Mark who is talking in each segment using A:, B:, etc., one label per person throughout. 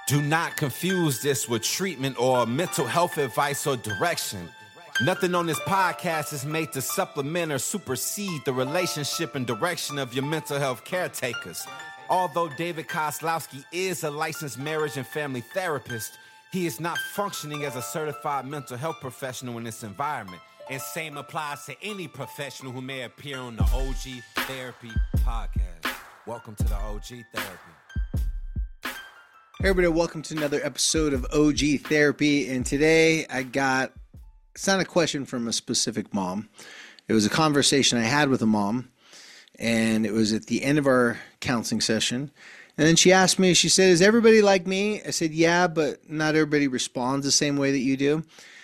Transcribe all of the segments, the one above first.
A: Do not confuse this with treatment or mental health advice or direction. Nothing on this podcast is made to supplement or supersede the relationship and direction of your mental health caretakers. Although David Kozlowski is a licensed marriage and family therapist, he is not functioning as a certified mental health professional in this environment. And same applies to any professional who may appear on the OG Therapy podcast. Welcome to the OG Therapy.
B: Hey everybody, welcome to another episode of OG Therapy, and today it's not a question from a specific mom. It was a conversation I had with a mom, and it was at the end of our counseling session. And then she asked me, she said, is everybody like me? I said, yeah, but not everybody responds the same way that you do.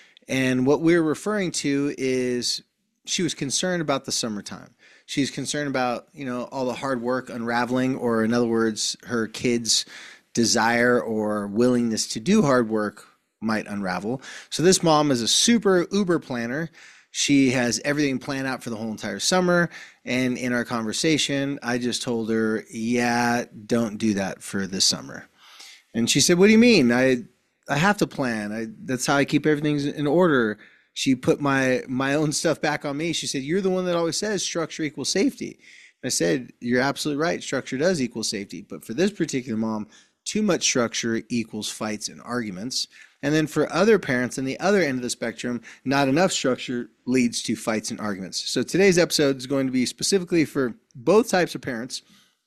B: And what we're referring to is she was concerned about the summertime. She's concerned about, all the hard work unraveling, or in other words, her kids' desire or willingness to do hard work might unravel. So this mom is a super uber planner. She has everything planned out for the whole entire summer. And in our conversation, I just told her, yeah, don't do that for this summer. And she said, what do you mean? I have to plan. That's how I keep everything in order. She put my own stuff back on me. She said, you're the one that always says structure equals safety. I said, you're absolutely right. Structure does equal safety. But for this particular mom, too much structure equals fights and arguments. And then for other parents on the other end of the spectrum, not enough structure leads to fights and arguments. So today's episode is going to be specifically for both types of parents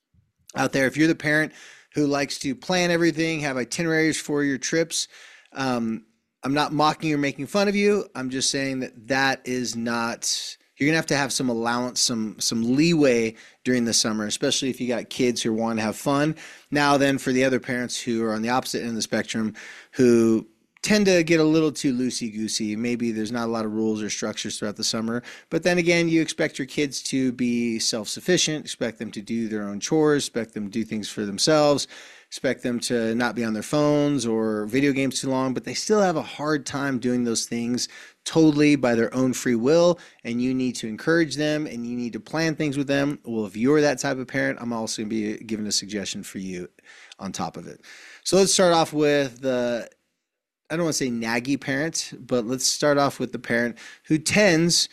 B: out there. If you're the parent who likes to plan everything, have itineraries for your trips, I'm not mocking or making fun of you. I'm just saying that is not... You're going to have some allowance, some leeway during the summer, especially if you got kids who want to have fun. Now then, for the other parents who are on the opposite end of the spectrum, who tend to get a little too loosey-goosey, maybe there's not a lot of rules or structures throughout the summer, but then again, you expect your kids to be self-sufficient, expect them to do their own chores, expect them to do things for themselves, expect them to not be on their phones or video games too long, but they still have a hard time doing those things totally by their own free will, and you need to encourage them and you need to plan things with them. Well, if you're that type of parent, I'm also going to be giving a suggestion for you on top of it. So let's start off with I don't want to say naggy parent, but let's start off with the parent who tends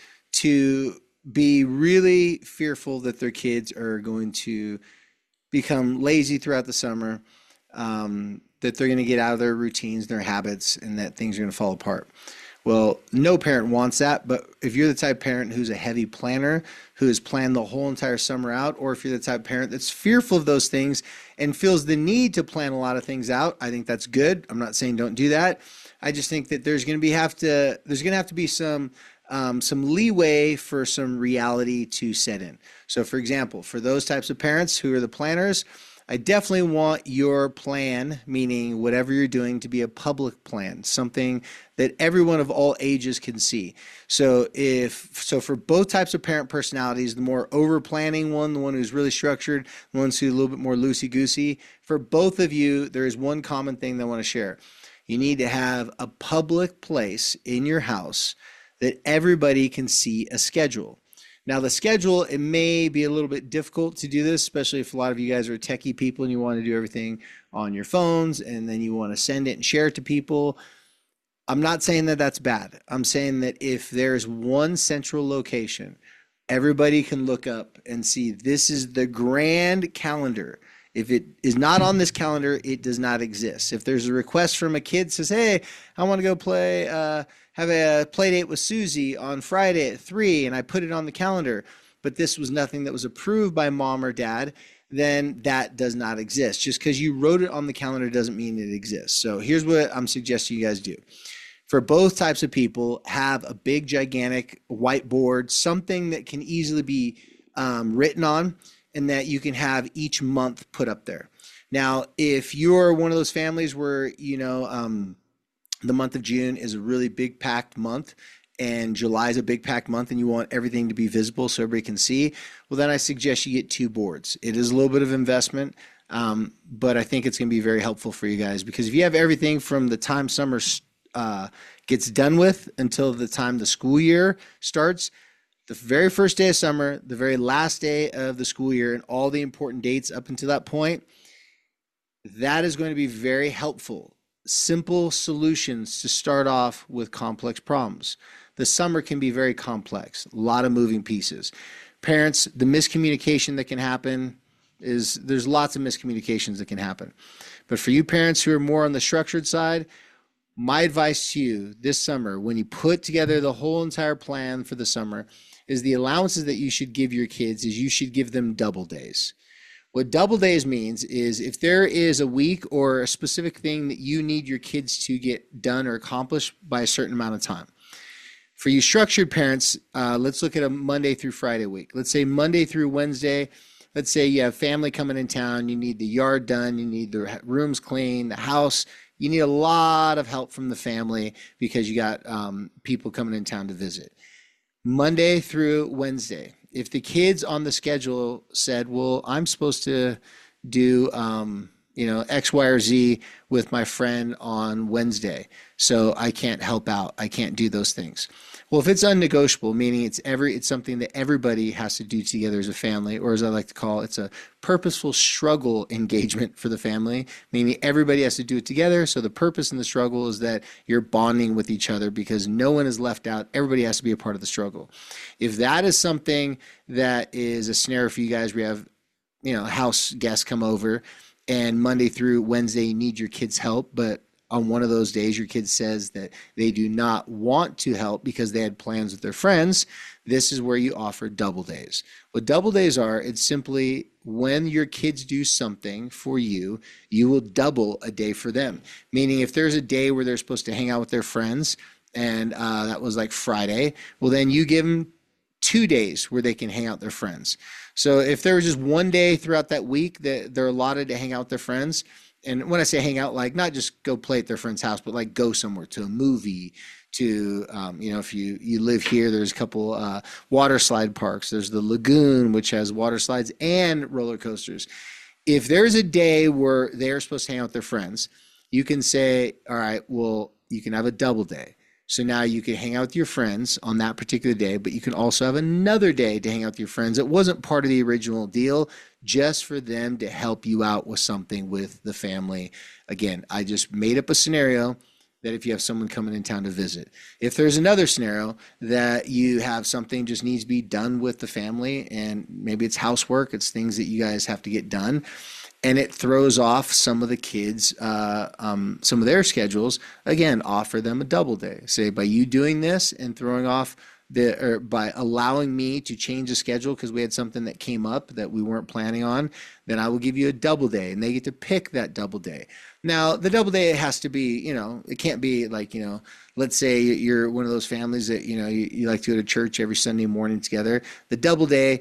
B: to be really fearful that their kids are going to become lazy throughout the summer, that they're going to get out of their routines, their habits, and that things are going to fall apart. Well, no parent wants that, but if you're the type of parent who's a heavy planner, who has planned the whole entire summer out, or if you're the type of parent that's fearful of those things and feels the need to plan a lot of things out, I think that's good. I'm not saying don't do that. I just think that there's going to have to be some leeway for some reality to set in. So for example, for those types of parents who are the planners, I definitely want your plan, meaning whatever you're doing, to be a public plan, something that everyone of all ages can see. So for both types of parent personalities, the more over planning one, the one who's really structured, the ones who's a little bit more loosey-goosey, for both of you, there is one common thing that I want to share. You need to have a public place in your house that everybody can see a schedule. Now the schedule, it may be a little bit difficult to do this, especially if a lot of you guys are techie people and you want to do everything on your phones and then you want to send it and share it to people. I'm not saying that that's bad. I'm saying that if there's one central location, everybody can look up and see this is the grand calendar. If it is not on this calendar, it does not exist. If there's a request from a kid that says, hey, I want to go have a play date with Susie on Friday at 3, and I put it on the calendar, but this was nothing that was approved by mom or dad, then that does not exist. Just because you wrote it on the calendar doesn't mean it exists. So here's what I'm suggesting you guys do. For both types of people, have a big, gigantic whiteboard, something that can easily be written on, and that you can have each month put up there. Now, if you're one of those families where, the month of June is a really big packed month and July is a big packed month and you want everything to be visible so everybody can see, well, then I suggest you get 2 boards. It is a little bit of investment, but I think it's going to be very helpful for you guys, because if you have everything from the time summer gets done with until the time the school year starts, the very first day of summer, the very last day of the school year, and all the important dates up until that point, That is going to be very helpful. Simple solutions to start off with complex problems. The summer can be very complex, a lot of moving pieces. Parents, the miscommunication that can happen is there's lots of miscommunications that can happen. But for you parents who are more on the structured side, my advice to you this summer, when you put together the whole entire plan for the summer, is the allowances that you should give your kids is you should give them double days. What double days means is if there is a week or a specific thing that you need your kids to get done or accomplished by a certain amount of time. For you structured parents, let's look at a Monday through Friday week. Let's say Monday through Wednesday. Let's say you have family coming in town. You need the yard done. You need the rooms cleaned, the house. You need a lot of help from the family because you got people coming in town to visit. Monday through Wednesday. If the kids on the schedule said, well, I'm supposed to do, X, Y, or Z with my friend on Wednesday, so I can't help out. I can't do those things. Well, if it's unnegotiable, meaning it's something that everybody has to do together as a family, or as I like to call it, it's a purposeful struggle engagement for the family, meaning everybody has to do it together. So the purpose in the struggle is that you're bonding with each other because no one is left out. Everybody has to be a part of the struggle. If that is something that is a scenario for you guys, we have, house guests come over and Monday through Wednesday, you need your kids' help, but on one of those days, your kid says that they do not want to help because they had plans with their friends. This is where you offer double days. What double days are, it's simply when your kids do something for you, you will double a day for them. Meaning if there's a day where they're supposed to hang out with their friends and that was like Friday, well, then you give them 2 days where they can hang out with their friends. So if there was just one day throughout that week that they're allotted to hang out with their friends, and when I say hang out, like not just go play at their friend's house, but like go somewhere to a movie, to, if you live here, there's a couple water slide parks. There's the Lagoon, which has water slides and roller coasters. If there's a day where they're supposed to hang out with their friends, you can say, all right, well, you can have a double day. So now you can hang out with your friends on that particular day, but you can also have another day to hang out with your friends. It wasn't part of the original deal, just for them to help you out with something with the family. Again, I just made up a scenario that if you have someone coming in town to visit. If there's another scenario that you have something just needs to be done with the family, and maybe it's housework, it's things that you guys have to get done, and it throws off some of the kids, some of their schedules, again, offer them a double day. Say, by you doing this and throwing off or by allowing me to change the schedule because we had something that came up that we weren't planning on, then I will give you a double day, and they get to pick that double day. Now, the double day has to be, it can't be like, let's say you're one of those families that, you like to go to church every Sunday morning together. The double day,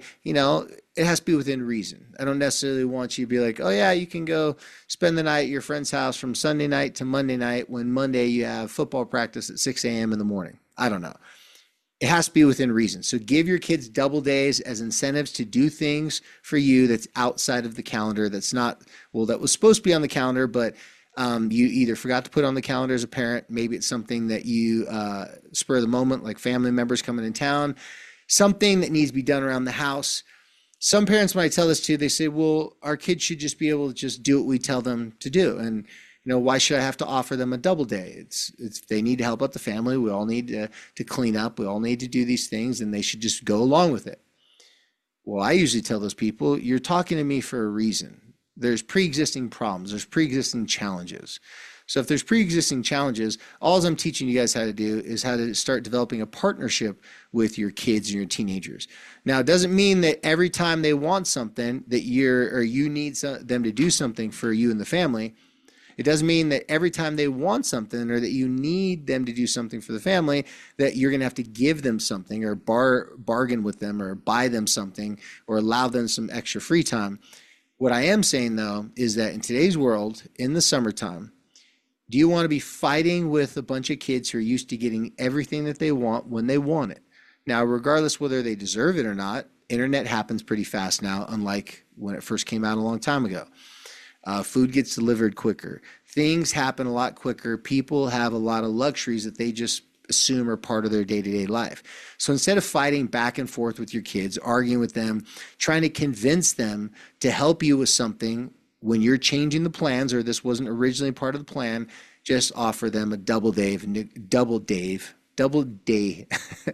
B: it has to be within reason. I don't necessarily want you to be like, oh yeah, you can go spend the night at your friend's house from Sunday night to Monday night when Monday you have football practice at 6 a.m. in the morning. I don't know. It has to be within reason. So give your kids double days as incentives to do things for you that's outside of the calendar, that's not, well, that was supposed to be on the calendar, but you either forgot to put on the calendar as a parent. Maybe it's something that you spur of the moment, like family members coming in town, something that needs to be done around the house. Some parents, when I tell this to, they say, well, our kids should just be able to just do what we tell them to do. And why should I have to offer them a double day? It's they need to help out the family. We all need to clean up. We all need to do these things, and they should just go along with it. Well, I usually tell those people, you're talking to me for a reason. There's pre-existing problems. There's pre-existing challenges. So if there's pre-existing challenges, all I'm teaching you guys how to do is how to start developing a partnership with your kids and your teenagers. Now, it doesn't mean that every time they want something that you need them to do something for you and the family. It doesn't mean that every time they want something or that you need them to do something for the family that you're going to have to give them something or bargain with them or buy them something or allow them some extra free time. What I am saying, though, is that in today's world, in the summertime, do you want to be fighting with a bunch of kids who are used to getting everything that they want when they want it? Now, regardless whether they deserve it or not, internet happens pretty fast now, unlike when it first came out a long time ago. Food gets delivered quicker. Things happen a lot quicker. People have a lot of luxuries that they just assume are part of their day-to-day life. So instead of fighting back and forth with your kids, arguing with them, trying to convince them to help you with something, when you're changing the plans or this wasn't originally part of the plan, just offer them a double day.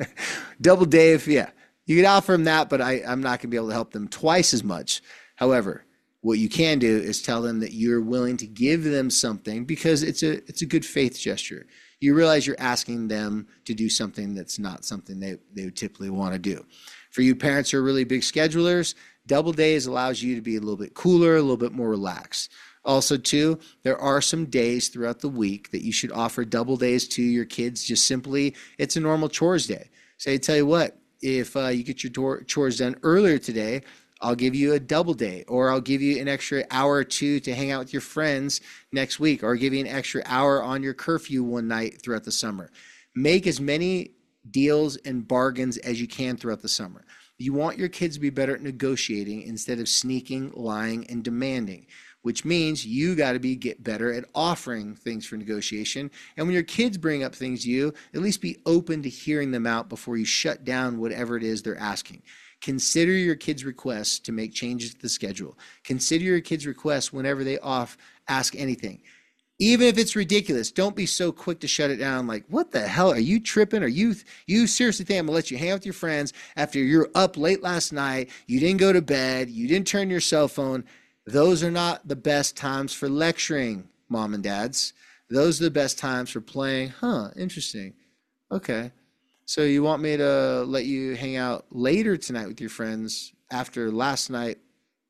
B: Double Dave, yeah. You could offer them that, but I'm not going to be able to help them twice as much. However, what you can do is tell them that you're willing to give them something because it's a good faith gesture. You realize you're asking them to do something that's not something they would typically want to do. For you parents who are really big schedulers, double days allows you to be a little bit cooler, a little bit more relaxed. Also, too, there are some days throughout the week that you should offer double days to your kids. Just simply, it's a normal chores day. Say, tell you what, if you get your chores done earlier today, I'll give you a double day, or I'll give you an extra hour or two to hang out with your friends next week, or give you an extra hour on your curfew one night throughout the summer. Make as many deals and bargains as you can throughout the summer. You want your kids to be better at negotiating instead of sneaking, lying, and demanding, which means you got to get better at offering things for negotiation. And when your kids bring up things to you, at least be open to hearing them out before you shut down whatever it is they're asking. Consider your kids' requests to make changes to the schedule. Consider your kids' requests whenever they ask anything. Even if it's ridiculous, don't be so quick to shut it down like, what the hell, are you tripping? Are you seriously think I'm going to let you hang out with your friends after you're up late last night, you didn't go to bed, you didn't turn your cell phone? Those are not the best times for lecturing, mom and dads. Those are the best times for playing. Interesting. Okay. So you want me to let you hang out later tonight with your friends after last night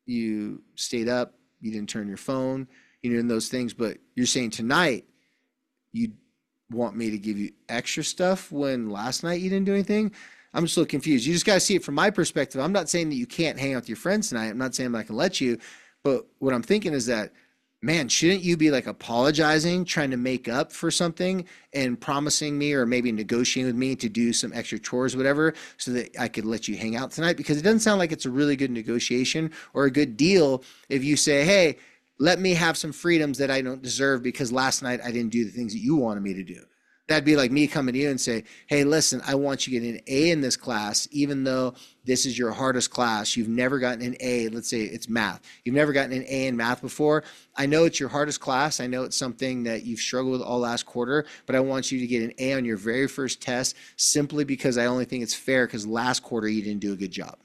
B: you stayed up, you didn't turn your phone, you didn't those things, but you're saying tonight you want me to give you extra stuff when last night you didn't do anything? I'm just a little confused. You just got to see it from my perspective. I'm not saying that you can't hang out with your friends tonight. I'm not saying I can let you, but what I'm thinking is that, man, shouldn't you be like apologizing, trying to make up for something and promising me or maybe negotiating with me to do some extra chores, whatever, so that I could let you hang out tonight? Because it doesn't sound like it's a really good negotiation or a good deal if you say, hey, let me have some freedoms that I don't deserve because last night I didn't do the things that you wanted me to do. That'd be like me coming to you and say, hey, listen, I want you to get an A in this class, even though this is your hardest class. You've never gotten an A. Let's say it's math. You've never gotten an A in math before. I know it's your hardest class. I know it's something that you've struggled with all last quarter, but I want you to get an A on your very first test simply because I only think it's fair because last quarter you didn't do a good job.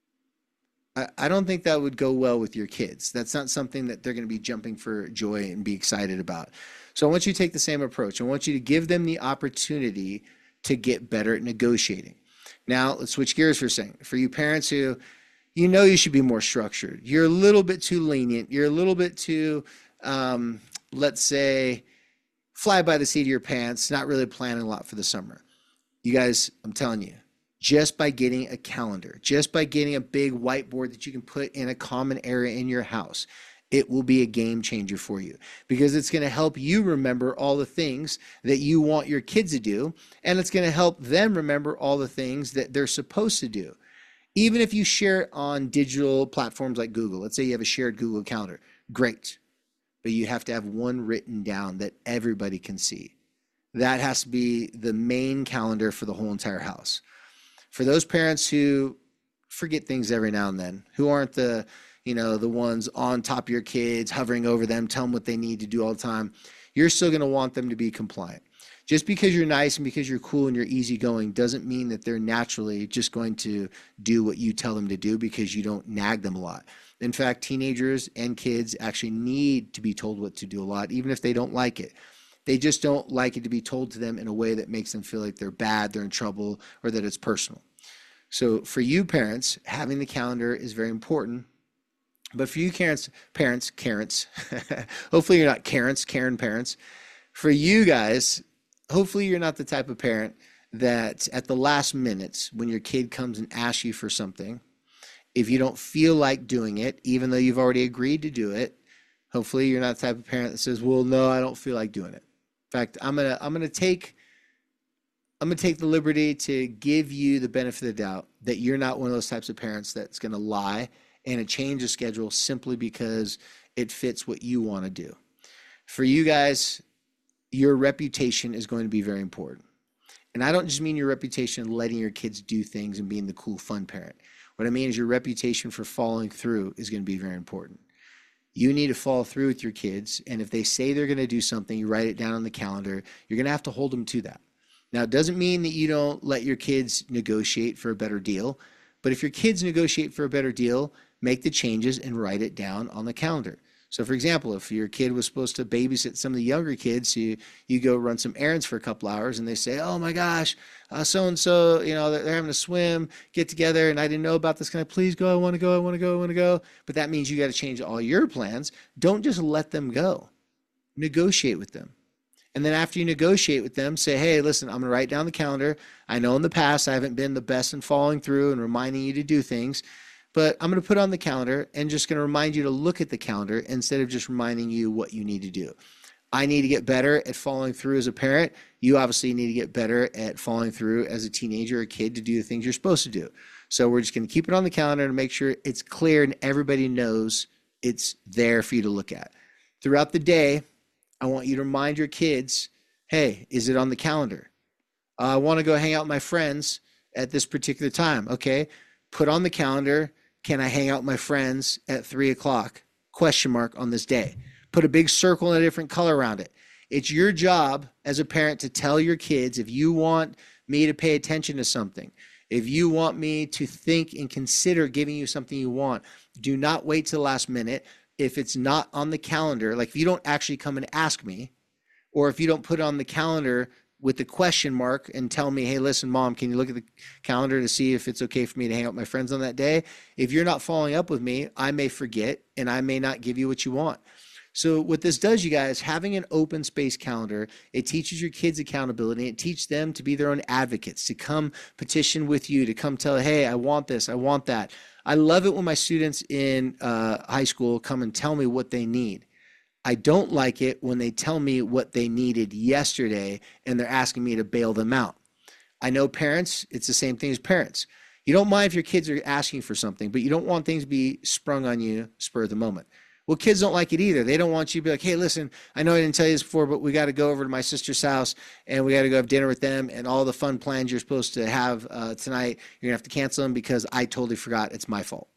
B: I don't think that would go well with your kids. That's not something that they're going to be jumping for joy and be excited about. So I want you to take the same approach. I want you to give them the opportunity to get better at negotiating. Now, let's switch gears for a second. For you parents who, you know you should be more structured. You're a little bit too lenient. You're a little bit too, let's say, fly by the seat of your pants, not really planning a lot for the summer. You guys, I'm telling you, just by getting a calendar, just by getting a big whiteboard that you can put in a common area in your house, it will be a game changer for you because it's going to help you remember all the things that you want your kids to do, and it's going to help them remember all the things that they're supposed to do. Even if you share it on digital platforms like Google, let's say you have a shared Google Calendar, great, but you have to have one written down that everybody can see. That has to be the main calendar for the whole entire house. For those parents who forget things every now and then, who aren't the ones on top of your kids, hovering over them, tell them what they need to do all the time, you're still going to want them to be compliant. Just because you're nice and because you're cool and you're easygoing doesn't mean that they're naturally just going to do what you tell them to do because you don't nag them a lot. In fact, teenagers and kids actually need to be told what to do a lot, even if they don't like it. They just don't like it to be told to them in a way that makes them feel like they're bad, they're in trouble, or that it's personal. So for you parents, having the calendar is very important. But for you parents, hopefully you're not Karen parents. For you guys, hopefully you're not the type of parent that at the last minute, when your kid comes and asks you for something, if you don't feel like doing it, even though you've already agreed to do it, hopefully you're not the type of parent that says, well, no, I don't feel like doing it. In fact, I'm gonna take the liberty to give you the benefit of the doubt that you're not one of those types of parents that's gonna lie and change the schedule simply because it fits what you want to do. For you guys, your reputation is going to be very important. And I don't just mean your reputation letting your kids do things and being the cool, fun parent. What I mean is your reputation for following through is going to be very important. You need to follow through with your kids. And if they say they're going to do something, you write it down on the calendar. You're going to have to hold them to that. Now, it doesn't mean that you don't let your kids negotiate for a better deal. But if your kids negotiate for a better deal, make the changes and write it down on the calendar. So for example, if your kid was supposed to babysit some of the younger kids, so you go run some errands for a couple hours and they say, oh my gosh, so-and-so, they're having a swim, get together, and I didn't know about this. Can I please go? I want to go, I want to go, I want to go. But that means you got to change all your plans. Don't just let them go. Negotiate with them. And then after you negotiate with them, say, hey, listen, I'm going to write down the calendar. I know in the past I haven't been the best in following through and reminding you to do things. But I'm going to put on the calendar and just going to remind you to look at the calendar instead of just reminding you what you need to do. I need to get better at following through as a parent. You obviously need to get better at following through as a teenager or a kid to do the things you're supposed to do. So we're just going to keep it on the calendar to make sure it's clear and everybody knows it's there for you to look at. Throughout the day, I want you to remind your kids, hey, is it on the calendar? I want to go hang out with my friends at this particular time. Okay, put on the calendar. Can I hang out with my friends at 3 o'clock? Question mark on this day. Put a big circle and a different color around it. It's your job as a parent to tell your kids, if you want me to pay attention to something, if you want me to think and consider giving you something you want, do not wait till the last minute. If it's not on the calendar, like if you don't actually come and ask me, or if you don't put it on the calendar with the question mark and tell me, hey, listen, Mom, can you look at the calendar to see if it's okay for me to hang out with my friends on that day? If you're not following up with me, I may forget and I may not give you what you want. So what this does, you guys, having an open space calendar, it teaches your kids accountability. It teaches them to be their own advocates, to come petition with you, to come tell, hey, I want this, I want that. I love it when my students in high school come and tell me what they need. I don't like it when they tell me what they needed yesterday and they're asking me to bail them out. I know parents, it's the same thing as parents. You don't mind if your kids are asking for something, but you don't want things to be sprung on you spur of the moment. Well, kids don't like it either. They don't want you to be like, hey, listen, I know I didn't tell you this before, but we got to go over to my sister's house and we got to go have dinner with them, and all the fun plans you're supposed to have tonight, you're going to have to cancel them because I totally forgot. It's my fault.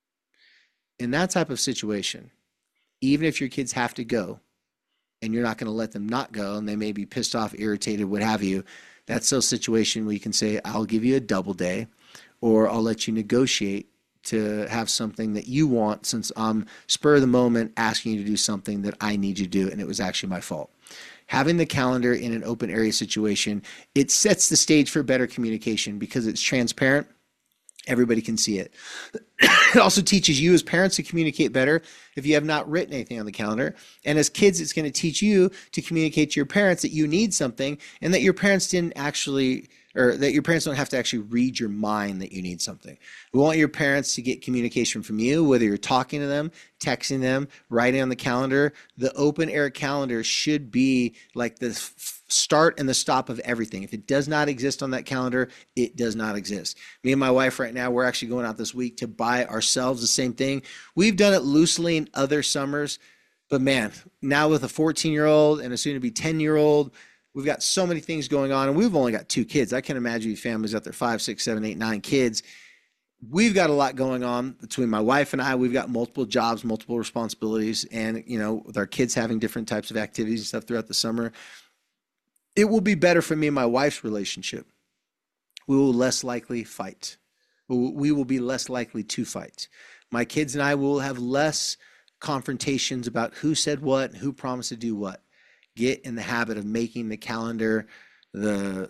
B: In that type of situation, even if your kids have to go and you're not going to let them not go and they may be pissed off, irritated, what have you, that's a situation where you can say, I'll give you a double day, or I'll let you negotiate to have something that you want, since I'm spur of the moment asking you to do something that I need you to do and it was actually my fault. Having the calendar in an open area situation, it sets the stage for better communication because it's transparent. Everybody can see it. It also teaches you as parents to communicate better if you have not written anything on the calendar. And as kids, it's going to teach you to communicate to your parents that you need something and that your parents didn't actually, or that your parents don't have to actually read your mind that you need something. We want your parents to get communication from you, whether you're talking to them, texting them, writing on the calendar. The open air calendar should be like the start and the stop of everything. If it does not exist on that calendar, it does not exist. Me and my wife right now, we're actually going out this week to buy ourselves the same thing. We've done it loosely in other summers, but man, now with a 14-year-old and a soon-to-be 10-year-old, we've got so many things going on, and we've only got 2 kids. I can imagine you families out there, 5, 6, 7, 8, 9 kids. We've got a lot going on between my wife and I. We've got multiple jobs, multiple responsibilities, and with our kids having different types of activities and stuff throughout the summer, it will be better for me and my wife's relationship. We will less likely fight. We will be less likely to fight. My kids and I will have less confrontations about who said what and who promised to do what. Get in the habit of making the calendar the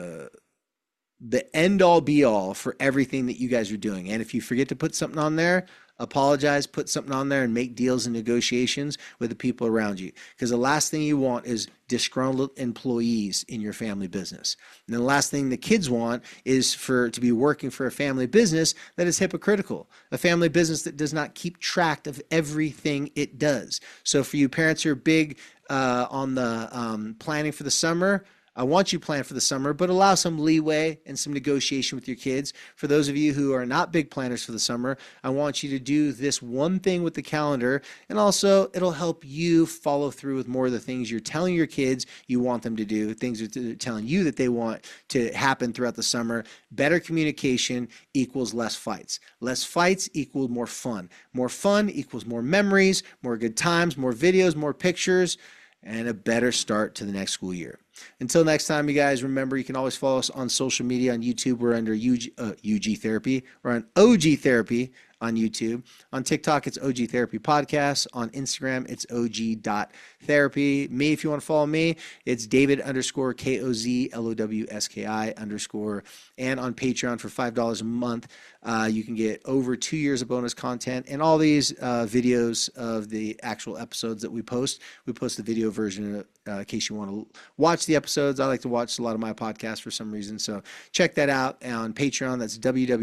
B: end all be all for everything that you guys are doing. And if you forget to put something on there, apologize, put something on there, and make deals and negotiations with the people around you. Because the last thing you want is disgruntled employees in your family business. And the last thing the kids want is to be working for a family business that is hypocritical, a family business that does not keep track of everything it does. So for you parents who are big on the planning for the summer, I want you to plan for the summer, but allow some leeway and some negotiation with your kids. For those of you who are not big planners for the summer, I want you to do this one thing with the calendar, and also it'll help you follow through with more of the things you're telling your kids you want them to do, things that they're telling you that they want to happen throughout the summer. Better communication equals less fights. Less fights equals more fun. More fun equals more memories, more good times, more videos, more pictures, and a better start to the next school year. Until next time, you guys, remember you can always follow us on social media. On YouTube, we're under UG Therapy. We're on OG Therapy on YouTube. On TikTok, it's OG Therapy Podcast. On Instagram, it's OG.therapy. Me, if you want to follow me, it's David_KOZLOWSKI_. And on Patreon for $5 a month, you can get over 2 years of bonus content and all these videos of the actual episodes that we post. We post the video version in case you want to watch the episodes. I like to watch a lot of my podcasts for some reason, so check that out on Patreon. That's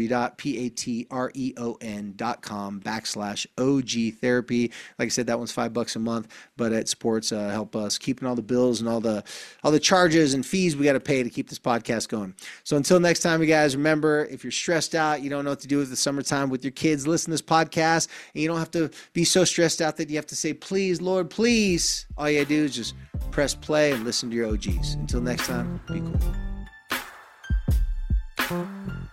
B: www.patreon.com/OG Therapy. Like I said, that one's $5 a month, but it supports help us keeping all the bills and all the charges and fees we got to pay to keep this podcast going. So until next time, you guys, remember, if you're stressed out, you don't know what to do with the summertime with your kids, listen to this podcast, and you don't have to be so stressed out that you have to say, please, Lord, please. All you got to do is just press play and listen to your OGs. Until next time, be cool.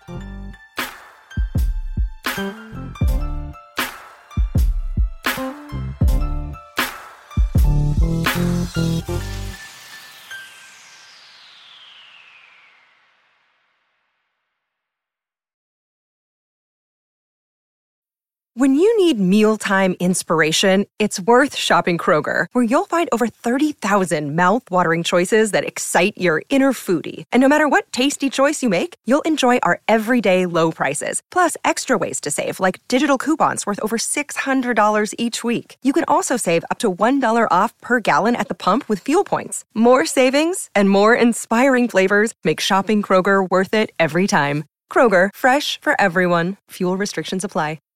C: When you need mealtime inspiration, it's worth shopping Kroger, where you'll find over 30,000 mouth-watering choices that excite your inner foodie. And no matter what tasty choice you make, you'll enjoy our everyday low prices, plus extra ways to save, like digital coupons worth over $600 each week. You can also save up to $1 off per gallon at the pump with fuel points. More savings and more inspiring flavors make shopping Kroger worth it every time. Kroger, fresh for everyone. Fuel restrictions apply.